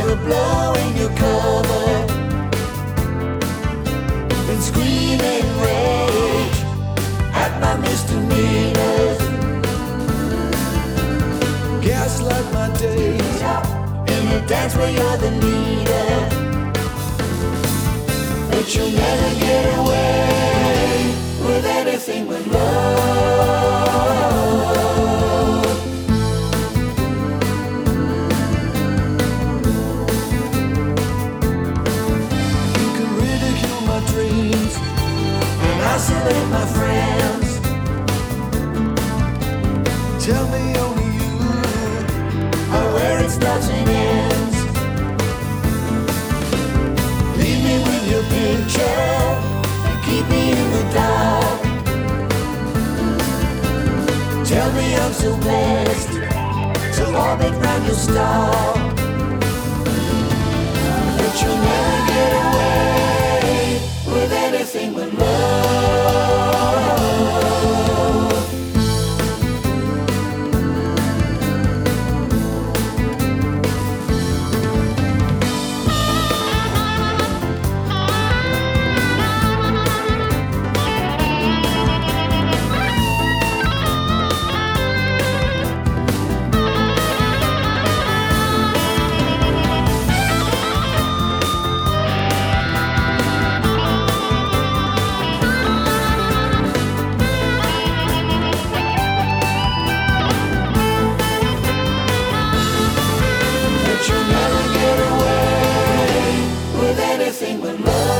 were blowing your cover and screaming rage at my misdemeanors. Gaslight my days in a dance where you're the leader, but you'll never get away with anything but love. You can ridicule my dreams and isolate my friends. Tell me only you are where it starts and ends. Leave me with your picture and keep me in the dark. Tell me I'm so blessed to orbit round your star, but you'll never get away with anything but love. But you'll never get away with anything but love.